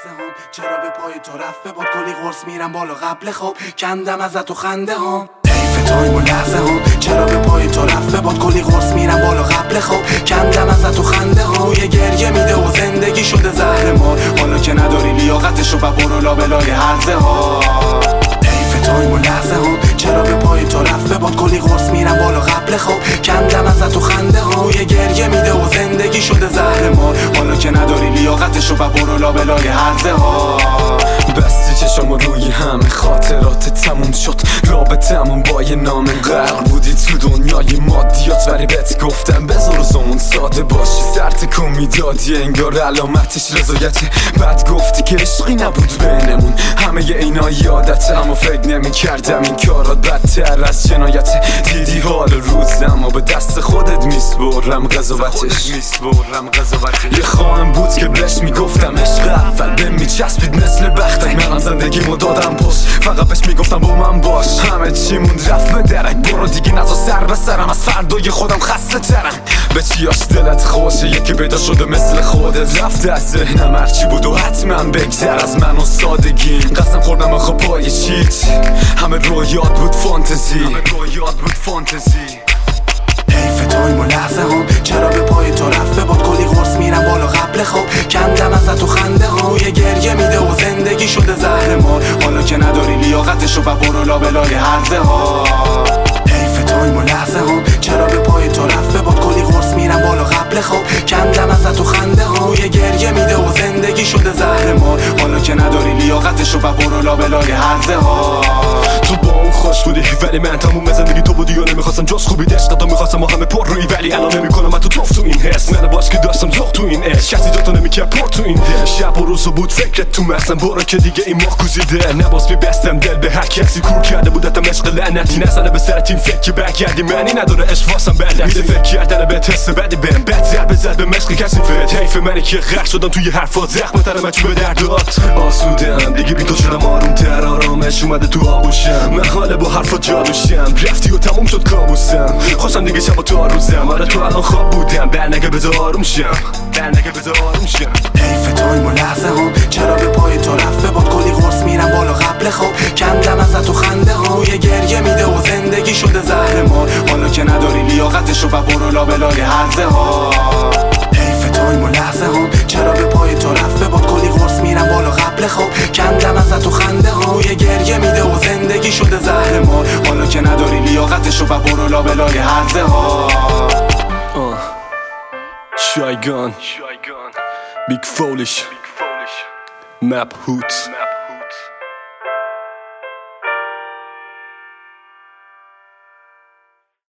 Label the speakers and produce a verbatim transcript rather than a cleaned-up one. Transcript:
Speaker 1: لحظه هم چرا به پای تو رفت بود کلی قرص میرم بالا قبل خواب کندم ازت و خنده هم حیف تایم و لحظه هم چرا به پای تو رفت بود کلی قرص میرم بالا قبل خواب کندم ازت و خنده هم یه گریه میده و زندگی شده زهر مار حالا که نداری لیاقتشو و برو لابلای هرزه ها حیف تایم و لحظه هم چرا به پای تو رفت بود کلی قرص میرم بالا قبل خواب کندم ازت و خنده ها یه گریه میده و زندگی شده زهر مار حالا که نداری لیاقتشو و برو لابلای هرزه ها
Speaker 2: بستی چشم روی همه خاطرات تموم شد رابطمون با یه نام غرق بودی تو دنیای مادیات ولی بهت گفتم بذار روزمون ساده باشی سر تکون میدادی انگار علامتش رضایته بعد گفتی که عشقی نبود بینمون همه ی اینا یادته اما فکر نمی کردم این کارات بدتر از جنایته دیدی حال روزم و به دست خودت میسپرم قضاوتش یه خواهم بود که بهش میگفتم عشق اول به میچسبید مثل بختک منم زندگیمو دادم پشت فقط بهش میگفتم با من باش همه چی موند رفت به درک برو دیگه نزا سر به سرم از فردای خودم خسته ترم به چیاش دلت خوشه یکی پیدا شده مثل خودت رفته از ذهنم هرچی بود و حتما بگذر از من و سادگی قسم خوردم آخه پای چیت همه رویات بود فانتزی همه رویات بود فانتزی
Speaker 1: حیف تایم و لحظه هم چرا به پای تو رفت بود کلی قرص میرم بالا قبل خواب کندم ازت و خنده ها یه گریه میده و زندگی شده زهر مار حالا که نداری لیاقتشو و برو لابلای هرزه ها حیف تایم و لحظه هم چرا به پای تو رفت بود کلی قرص میرم بالا قبل خواب کندم ازت و خنده ها یه گریه میده و زندگی شده زهر مار حالا که نداری لیاقتشو و برو لابلای هرزه ها
Speaker 2: تو با اون خوش بودی ولی من تموم زندگی تو بودی و نمیخواستم جاش خوبی عشق تو میخواستم و همه پر روی ولی الان نمیکنم من تو توف تو این حس من باش که داشتم زخ تو این عشق کسی جاتو نمیکرد پر تو این دل شب و روز بود فکرت تو مغزم برو که دیگه این مخ کوزیده نباس میبستم دل به هر کسی کور کرده بودتم عشق لعنتی نزنه به سرت این فکر که برگردی معنی نداره عشق واسم بلدی میده فکر کردن به تست بدی بهم بد ضربه زد به مشق کسی فت حیف منی که غرق شدم توی حرفات زخم ترم چه به دردات آسودم دیگه بی تو شدم آروم تر آرامش اومده تو آغوشم من حاله با حرفات جادوشم رفتی و تموم شد کابوسم خوشم دیگه شب و تا روزم آره تو الان خواب بودم برنگه بذار آروم شم برنگه بذار آروم شم
Speaker 1: حیف تایم و لحظه هم چرا به پای تو رفت بود کلی قرص میرم بالا قبل خواب کندم ازت و خنده ها یه گریه میده و زندگی شده زهر مار حالا که نداری لیاقتشو و برو لابلای هرزه ها حیف تایم و لحظه هم چرا به پای تو رفت بود کلی قرص میرم بالا قبل خواب کندم ازت و خنده ها یه گریه میده و زندگی شده زهر مار حالا که نداری لیاقتشو و برو لابلای هرزه ها
Speaker 2: Shy Gun Big Foolish Map Hoot